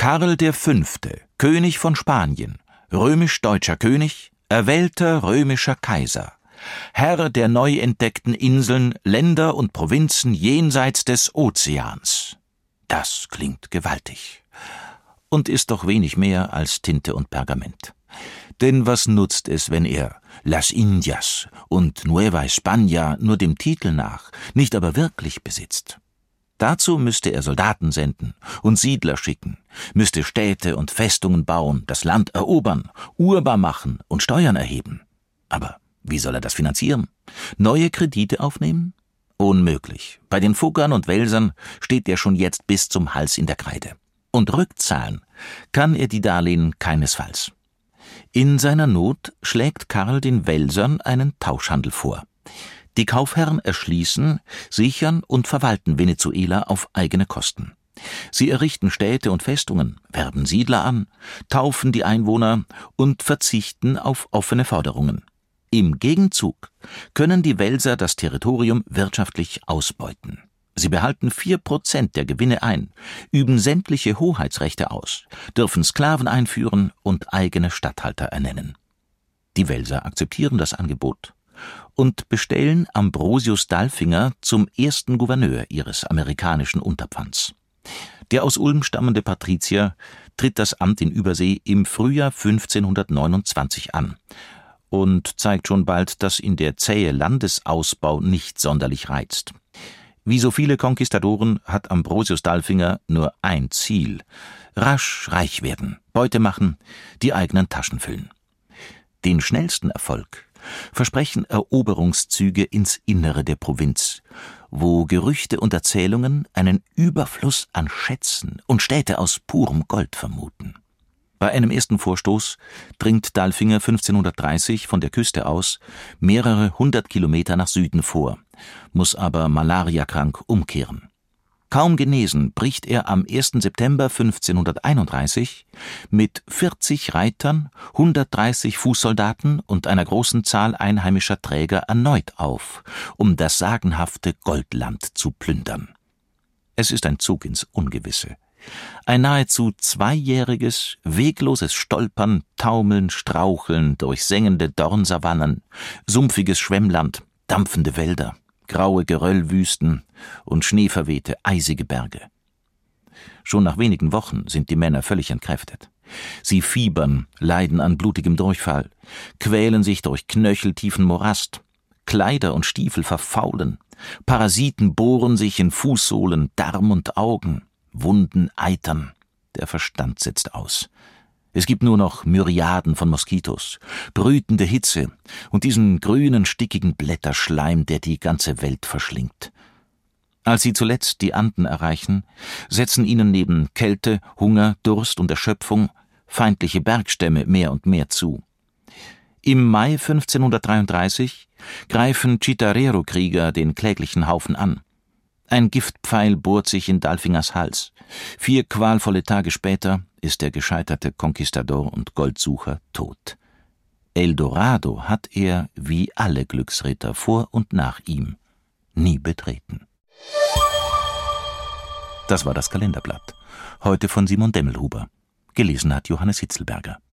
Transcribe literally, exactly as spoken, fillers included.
Karl der Fünfte, König von Spanien, römisch-deutscher König, erwählter römischer Kaiser, Herr der neu entdeckten Inseln, Länder und Provinzen jenseits des Ozeans. Das klingt gewaltig und ist doch wenig mehr als Tinte und Pergament. Denn was nutzt es, wenn er Las Indias und Nueva España nur dem Titel nach, nicht aber wirklich besitzt? Dazu müsste er Soldaten senden und Siedler schicken, müsste Städte und Festungen bauen, das Land erobern, urbar machen und Steuern erheben. Aber wie soll er das finanzieren? Neue Kredite aufnehmen? Unmöglich. Bei den Fuggern und Welsern steht er schon jetzt bis zum Hals in der Kreide. Und rückzahlen kann er die Darlehen keinesfalls. In seiner Not schlägt Karl den Welsern einen Tauschhandel vor. Die Kaufherren erschließen, sichern und verwalten Venezuela auf eigene Kosten. Sie errichten Städte und Festungen, werben Siedler an, taufen die Einwohner und verzichten auf offene Forderungen. Im Gegenzug können die Welser das Territorium wirtschaftlich ausbeuten. Sie behalten vier Prozent der Gewinne ein, üben sämtliche Hoheitsrechte aus, dürfen Sklaven einführen und eigene Statthalter ernennen. Die Welser akzeptieren das Angebot und bestellen Ambrosius Dalfinger zum ersten Gouverneur ihres amerikanischen Unterpfand. Der aus Ulm stammende Patrizier tritt das Amt in Übersee im Frühjahr fünfzehnhundertneunundzwanzig an und zeigt schon bald, dass ihn der zähe Landesausbau nicht sonderlich reizt. Wie so viele Konquistadoren hat Ambrosius Dalfinger nur ein Ziel: rasch reich werden, Beute machen, die eigenen Taschen füllen. Den schnellsten Erfolg versprechen Eroberungszüge ins Innere der Provinz, wo Gerüchte und Erzählungen einen Überfluss an Schätzen und Städte aus purem Gold vermuten. Bei einem ersten Vorstoß dringt Dalfinger fünfzehnhundertdreißig von der Küste aus mehrere hundert Kilometer nach Süden vor, muss aber malariakrank umkehren. Kaum genesen bricht er am ersten September fünfzehnhunderteinunddreißig mit vierzig Reitern, hundertdreißig Fußsoldaten und einer großen Zahl einheimischer Träger erneut auf, um das sagenhafte Goldland zu plündern. Es ist ein Zug ins Ungewisse. Ein nahezu zweijähriges, wegloses Stolpern, Taumeln, Straucheln durch sengende Dornsavannen, sumpfiges Schwemmland, dampfende Wälder, graue Geröllwüsten und schneeverwehte, eisige Berge. Schon nach wenigen Wochen sind die Männer völlig entkräftet. Sie fiebern, leiden an blutigem Durchfall, quälen sich durch knöcheltiefen Morast, Kleider und Stiefel verfaulen, Parasiten bohren sich in Fußsohlen, Darm und Augen, Wunden eitern, der Verstand setzt aus. Es gibt nur noch Myriaden von Moskitos, brütende Hitze und diesen grünen, stickigen Blätterschleim, der die ganze Welt verschlingt. Als sie zuletzt die Anden erreichen, setzen ihnen neben Kälte, Hunger, Durst und Erschöpfung feindliche Bergstämme mehr und mehr zu. Im Mai fünfzehnhundertdreiunddreißig greifen Chitarrero-Krieger den kläglichen Haufen an. Ein Giftpfeil bohrt sich in Dalfingers Hals. Vier qualvolle Tage später ist der gescheiterte Konquistador und Goldsucher tot. Eldorado hat er, wie alle Glücksritter vor und nach ihm, nie betreten. Das war das Kalenderblatt. Heute von Simon Demmelhuber. Gelesen hat Johannes Hitzelberger.